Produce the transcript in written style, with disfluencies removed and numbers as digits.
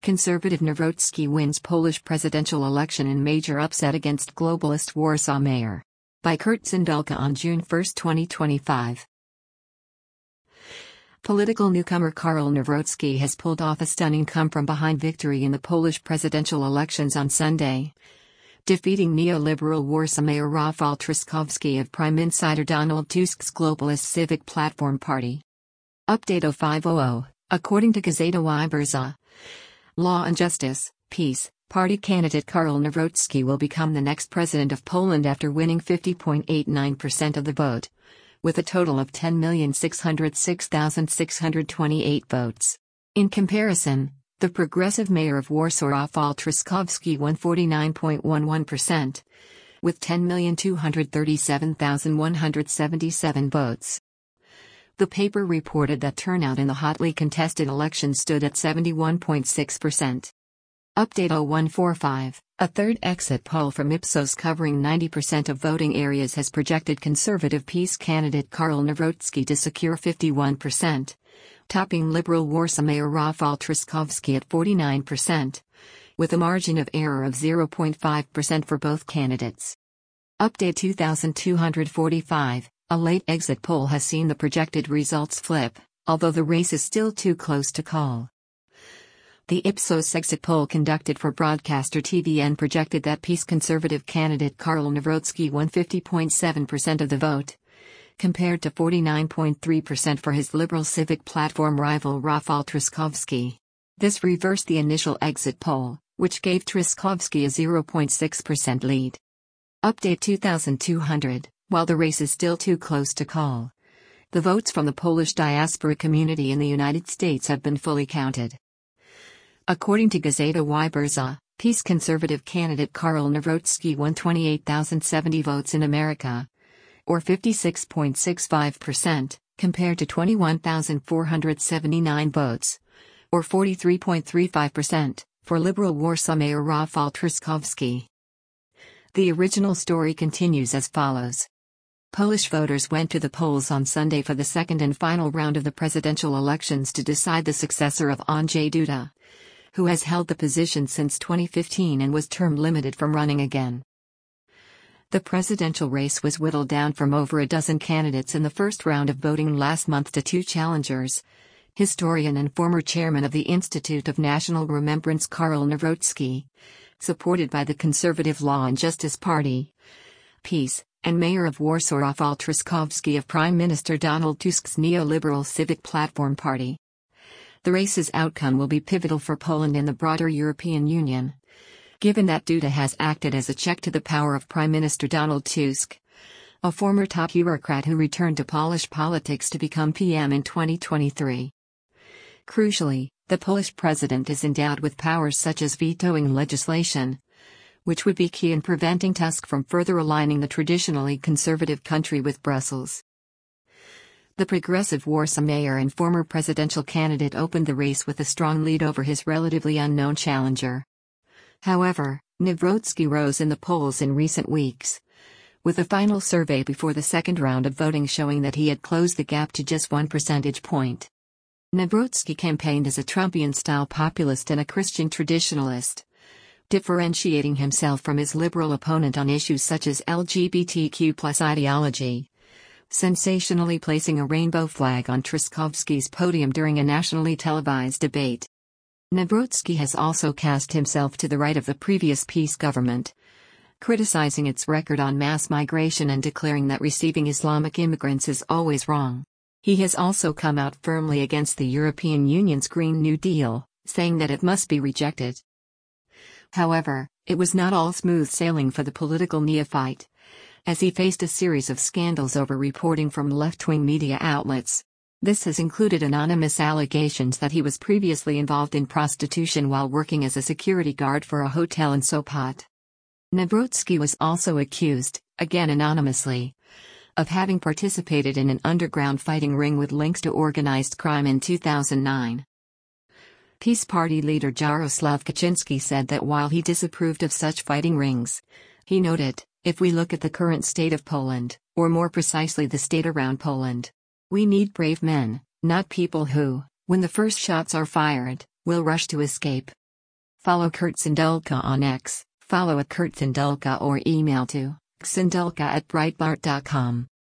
Conservative Nawrocki wins Polish presidential election in major upset against globalist Warsaw mayor. By Kurt Zindulka on June 1, 2025. Political newcomer Karol Nawrocki has pulled off a stunning come-from-behind victory in the Polish presidential elections on Sunday, defeating neoliberal Warsaw Mayor Rafał Trzaskowski of Prime Insider Donald Tusk's globalist Civic Platform Party. Update 0500, according to Gazeta Wyborcza. Law and Justice, Peace, Party candidate Karol Nawrocki will become the next president of Poland after winning 50.89% of the vote, with a total of 10,606,628 votes. In comparison, the progressive mayor of Warsaw Rafał Trzaskowski won 49.11%, with 10,237,177 votes. The paper reported that turnout in the hotly contested election stood at 71.6%. Update 0145, a third exit poll from Ipsos covering 90% of voting areas has projected Conservative Peace candidate Karol Nawrocki to secure 51%, topping Liberal Warsaw Mayor Rafał Trzaskowski at 49%, with a margin of error of 0.5% for both candidates. Update 2245. A late exit poll has seen the projected results flip, although the race is still too close to call. The Ipsos exit poll conducted for broadcaster TVN projected that Peace Conservative candidate Karol Nawrocki won 50.7% of the vote, compared to 49.3% for his Liberal Civic Platform rival Rafał Trzaskowski. This reversed the initial exit poll, which gave Trzaskowski a 0.6% lead. Update 2200. While the race is still too close to call, the votes from the Polish diaspora community in the United States have been fully counted. According to Gazeta Wyborcza, Peace Conservative candidate Karol Nawrocki won 28,070 votes in America, or 56.65%, compared to 21,479 votes, or 43.35%, for Liberal Warsaw Mayor Rafał Trzaskowski. The original story continues as follows. Polish voters went to the polls on Sunday for the second and final round of the presidential elections to decide the successor of Andrzej Duda, who has held the position since 2015 and was term limited from running again. The presidential race was whittled down from over a dozen candidates in the first round of voting last month to two challengers: historian and former chairman of the Institute of National Remembrance Karol Nawrocki, supported by the Conservative Law and Justice Party, Peace, and mayor of Warsaw Rafał Trzaskowski of Prime Minister Donald Tusk's neoliberal Civic Platform Party. The race's outcome will be pivotal for Poland and the broader European Union, given that Duda has acted as a check to the power of Prime Minister Donald Tusk, a former top bureaucrat who returned to Polish politics to become PM in 2023. Crucially, the Polish president is endowed with powers such as vetoing legislation, which would be key in preventing Tusk from further aligning the traditionally conservative country with Brussels. The progressive Warsaw mayor and former presidential candidate opened the race with a strong lead over his relatively unknown challenger. However, Nawrocki rose in the polls in recent weeks, with a final survey before the second round of voting showing that he had closed the gap to just 1 percentage point. Nawrocki campaigned as a Trumpian-style populist and a Christian traditionalist, differentiating himself from his liberal opponent on issues such as LGBTQ+ ideology, sensationally placing a rainbow flag on Trzaskowski's podium during a nationally televised debate. Nawrocki has also cast himself to the right of the previous Peace government, criticizing its record on mass migration and declaring that receiving Islamic immigrants is always wrong. He has also come out firmly against the European Union's Green New Deal, saying that it must be rejected. However, it was not all smooth sailing for the political neophyte, as he faced a series of scandals over reporting from left-wing media outlets. This has included anonymous allegations that he was previously involved in prostitution while working as a security guard for a hotel in Sopot. Nawrocki was also accused, again anonymously, of having participated in an underground fighting ring with links to organized crime in 2009. Peace Party leader Jarosław Kaczyński said that while he disapproved of such fighting rings, he noted, "If we look at the current state of Poland, or more precisely the state around Poland, we need brave men, not people who, when the first shots are fired, will rush to escape." Follow Kurt Sindulka on X, follow at Kurt Sindulka or email to xindulka@breitbart.com.